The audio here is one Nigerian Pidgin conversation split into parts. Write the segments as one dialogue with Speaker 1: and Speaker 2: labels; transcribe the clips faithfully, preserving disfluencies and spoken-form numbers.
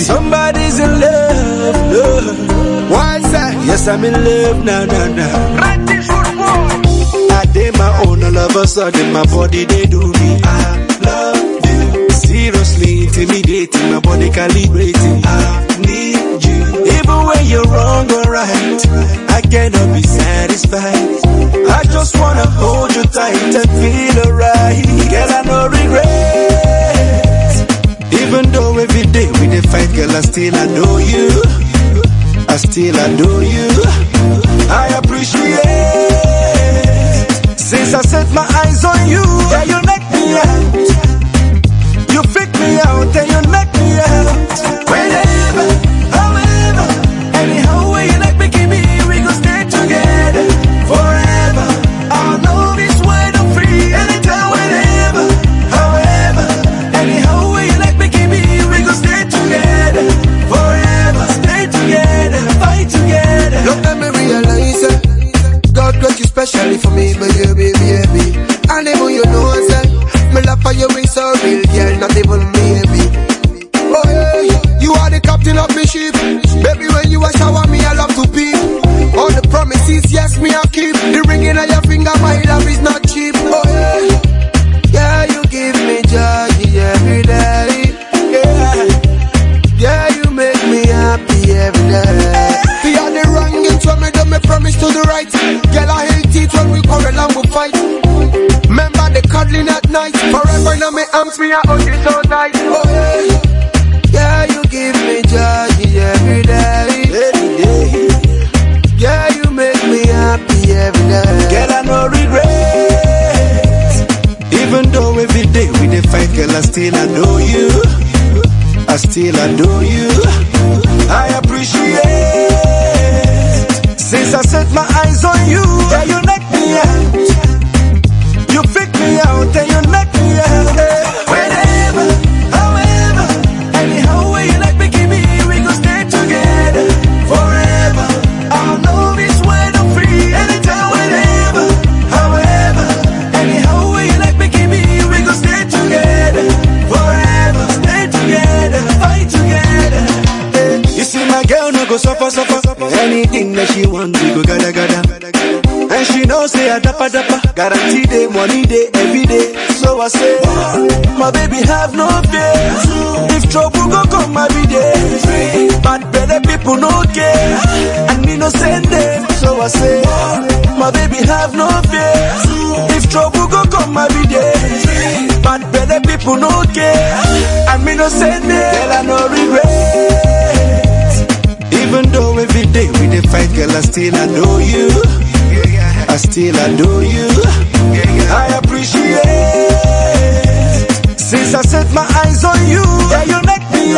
Speaker 1: Somebody's in love, love.
Speaker 2: Why is that?
Speaker 1: Yes, I'm in love, nah, nah, nah.
Speaker 2: Right this football.
Speaker 1: I did my own, all of a sudden my body, they do me. I love you. Seriously intimidating, my body calibrating. I need you. Even when you're wrong or right, I cannot be satisfied. I just wanna hold you tight and feel alright. Girl, I no regret. Even though every day we dey fight, girl, I still adore you. I still adore you. I appreciate. Since I set my eyes on you, yeah, you knock me out. You freak me out and you knock me out. Whenever, however, anyhow way you like me, give me, we gon' stay together forever. Our love is wide and free, anytime, whenever, however, anyhow way you like me, give me, we gon' stay together forever. Stay together, fight together.
Speaker 2: Don't let me realize it. God got you specially for me, baby, baby, baby. And even you know that my love for you is so real, girl, not even maybe. Oh yeah, you are the captain of my ship. Baby, when you a shower me, I love to peep. All the promises, yes, me I keep. The ringing on your finger, my love is not cheap. Oh yeah, yeah, you give me joy every day. Yeah, yeah, you make me happy every day. We are the wrongings when me do me promise to the right. Girl, I hate it when we quarrel and we fight. Remember the cuddling at night. Forever now me arms, me I hold you so tight. Oh yeah, yeah, you give me joy every day.
Speaker 1: Every day.
Speaker 2: Yeah, you make me happy every day.
Speaker 1: Girl, I no regret. Even though every day we dey fight, girl, I still adore you. I still adore you. I appreciate. Since I set my eyes on you, yeah, you knock me out. You freak me out and you knock me out. Whenever, however, anyhow way you like me, give me, we gon' stay together forever. Our love is wide and free, anytime, whenever, however, anyhow way you like me, give me, we gon' stay together forever. Stay together, fight together. You see my girl no go suffer, suffer. Anything that she want, we go gada gada. And she knows say I dappa dappa. Guarantee day, money day, every day. So I say, my baby have no fear. If trouble go come every day. But better people no care. And me no send them. So I say, my baby have no fear. If trouble go come every day. But better people no care. And me no send them. Girl, I no regret. Even though every day we dey fight, girl, I still adore you. I still adore you. I appreciate. Since I set my eyes on you, yeah, you knock me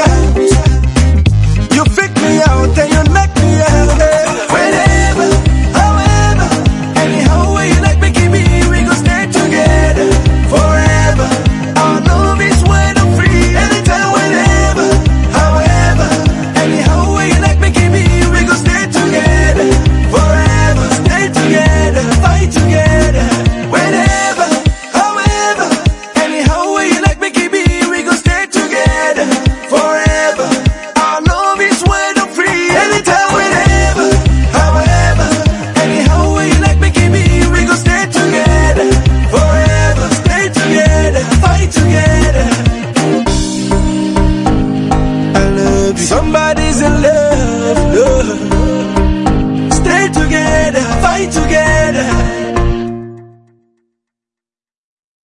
Speaker 1: out. You freak me out and you knock me out. Whenever, however, anyhow way you like me, give me, we gon' stay together forever. Our love is wide and free, anytime, whenever, however, anyhow way you like me, give me, we gon' stay together forever. Stay together, fight together. Whenever, however, anyhow way you like me, give me, we gon' stay together forever. Our love is wide and free, anytime, whenever, however, anyhow way you like me, give me, we gon' stay together forever. Stay together, fight together. I love you. Somebody's in love, love. Stay together, fight together.